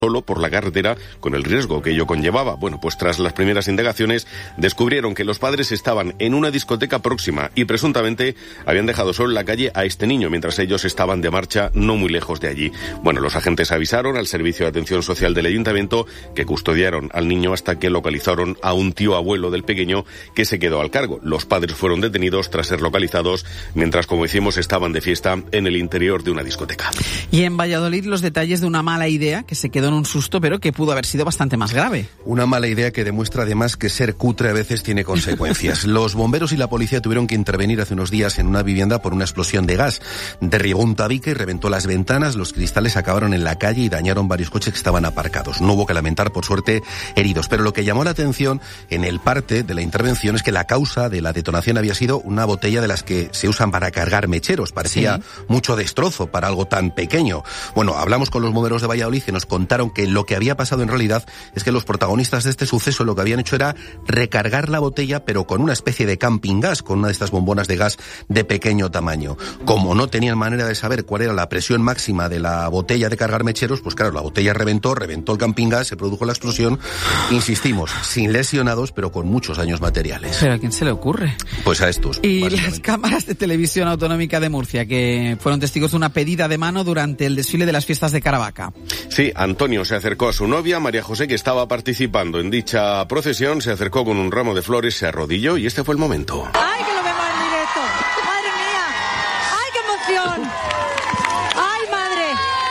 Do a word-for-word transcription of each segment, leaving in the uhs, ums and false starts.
solo por la carretera con el riesgo que ello conllevaba. Bueno, pues tras las primeras indagaciones descubrieron que los padres estaban en una discoteca próxima y presuntamente habían dejado solo en la calle a este niño mientras ellos estaban de marcha no muy lejos de allí. Bueno, los agentes avisaron al Servicio de Atención Social del Ayuntamiento, que custodiaron al niño hasta que localizaron a un tío abuelo del pequeño que se quedó al cargo. Los padres fueron detenidos tras ser localizados mientras, como decimos, estaban de fiesta en el interior de una discoteca. Y en Valladolid los detalles de una mala idea que se quedó en un susto, pero que pudo haber sido bastante más grave. Una mala idea que demuestra además que ser cutre a veces tiene consecuencias. Los bomberos y la policía tuvieron que intervenir hace unos días en una vivienda por una explosión de gas. Derribó un tabique, reventó las ventanas, los cristales acabaron en la calle y dañaron varios coches que estaban aparcados. No hubo que lamentar, por suerte, heridos. Pero lo que llamó la atención en el parte de la intervención es que la causa de la detonación había sido una botella de las que se usan para cargar mecheros. Parecía sí. mucho destrozo para algo tan pequeño. Bueno, hablamos con los bomberos de Valladolid que nos contaron que lo que había pasado en realidad es que los protagonistas de este suceso lo que habían hecho era recargar la botella, pero con una especie de camping gas, con una de estas bombonas de gas de pequeño tamaño. Como no tenían manera de saber cuál era la presión máxima de la botella de cargar mecheros, pues claro, la botella reventó, reventó el camping gas, se produjo la explosión. Insistimos, sin lesionados, pero con muchos daños materiales. ¿Pero a quién se le ocurre? Pues a estos. Y las cámaras de televisión autonómica de Murcia, que fueron testigos de una pedida de mano durante el desfile de las fiestas de Caravaca. Sí, Antonio se acercó a su novia, María José, que estaba participando en dicha procesión, se acercó con un ramo de flores, se arrodilló y este fue el momento. ¡Ay, que lo vemos en directo! ¡Madre mía! ¡Ay, qué emoción! ¡Ay, madre!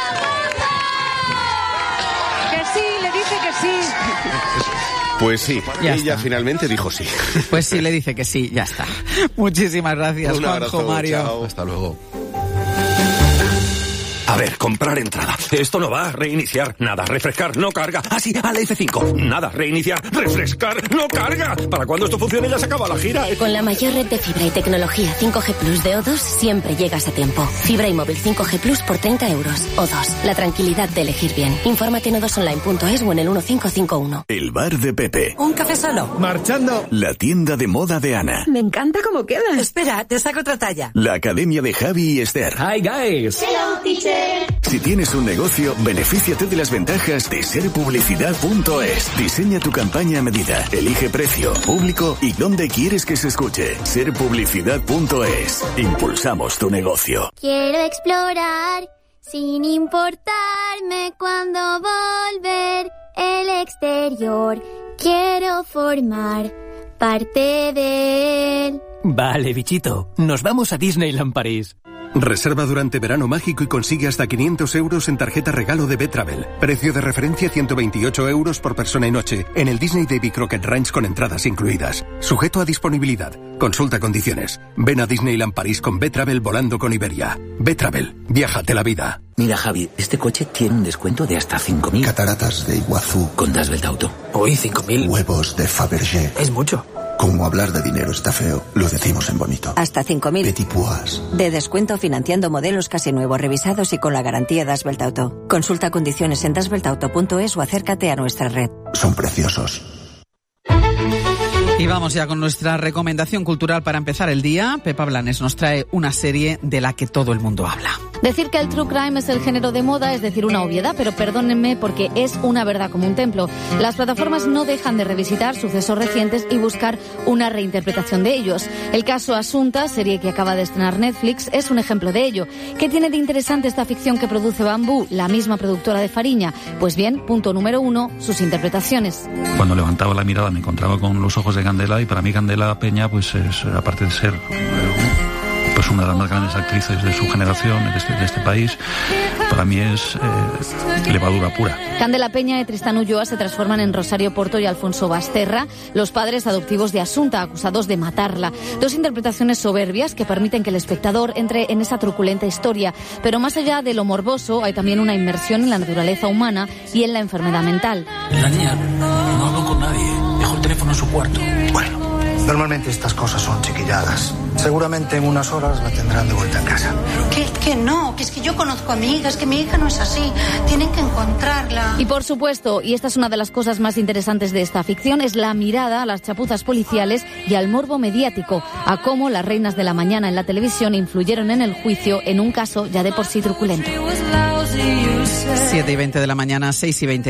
Que sí, le dice que sí. Pues sí, ya ella está. Finalmente dijo sí. Pues sí, le dice que sí, ya está. Muchísimas gracias, un abrazo, Juanjo, Mario. Chao. Hasta luego. A ver, comprar entrada. Esto no va. Reiniciar. Nada. Refrescar. No carga. Ah, sí, a la F cinco. Nada. Reiniciar. Refrescar. No carga. Para cuando esto funcione ya se acaba la gira, ¿eh? Con la mayor red de fibra y tecnología cinco G Plus de O dos siempre llegas a tiempo. Fibra y móvil cinco G Plus por treinta euros. O dos. La tranquilidad de elegir bien. Infórmate en o dos online punto es o en el uno cinco cinco uno. El bar de Pepe. Un café solo. Marchando. La tienda de moda de Ana. Me encanta cómo queda. Espera, te saco otra talla. La academia de Javi y Esther. Hi guys. Hello, teacher. Si tienes un negocio, benefíciate de las ventajas de ser publicidad punto es. Diseña tu campaña a medida, elige precio, público y dónde quieres que se escuche. ser publicidad punto es. Impulsamos tu negocio. Quiero explorar sin importarme cuándo volver el exterior. Quiero formar parte de él. Vale, bichito. Nos vamos a Disneyland París. Reserva durante verano mágico y consigue hasta quinientos euros en tarjeta regalo de B-Travel. Precio de referencia ciento veintiocho euros por persona y noche en el Disney Davy Crockett Ranch con entradas incluidas. Sujeto a disponibilidad. Consulta condiciones. Ven a Disneyland París con B-Travel volando con Iberia. B-Travel. Viájate la vida. Mira, Javi, este coche tiene un descuento de hasta cinco mil. Cataratas de Iguazú. Con Das Auto. Hoy cinco mil. Huevos de Fabergé. Es mucho. Como hablar de dinero está feo, lo decimos en bonito. Hasta cinco mil. Petit Pois. De descuento financiando modelos casi nuevos, revisados y con la garantía Das Auto. Consulta condiciones en das auto punto es o acércate a nuestra red. Son preciosos. Y vamos ya con nuestra recomendación cultural para empezar el día. Pepa Blanes nos trae una serie de la que todo el mundo habla. Decir que el true crime es el género de moda es decir una obviedad, pero perdónenme porque es una verdad como un templo. Las plataformas no dejan de revisitar sucesos recientes y buscar una reinterpretación de ellos. El caso Asunta, serie que acaba de estrenar Netflix, es un ejemplo de ello. ¿Qué tiene de interesante esta ficción que produce Bambú, la misma productora de Fariña? Pues bien, punto número uno, sus interpretaciones. Cuando levantaba la mirada me encontraba con los ojos de Candela y para mí Candela Peña, pues es, aparte de ser pues una de las más grandes actrices de su generación, de este, de este país, para mí es eh, levadura pura. Candela Peña y Tristán Ulloa se transforman en Rosario Porto y Alfonso Basterra, los padres adoptivos de Asunta, acusados de matarla. Dos interpretaciones soberbias que permiten que el espectador entre en esa truculenta historia. Pero más allá de lo morboso, hay también una inmersión en la naturaleza humana y en la enfermedad mental. La niña no habló con nadie, dejó el teléfono en su cuarto. Bueno, normalmente estas cosas son chiquilladas. Seguramente en unas horas la tendrán de vuelta en casa. Que, que no, que es que yo conozco a mi hija, es que mi hija no es así. Tienen que encontrarla. Y por supuesto, y esta es una de las cosas más interesantes de esta ficción, es la mirada a las chapuzas policiales y al morbo mediático, a cómo las reinas de la mañana en la televisión influyeron en el juicio en un caso ya de por sí truculento. siete y veinte de la mañana, seis y veinte.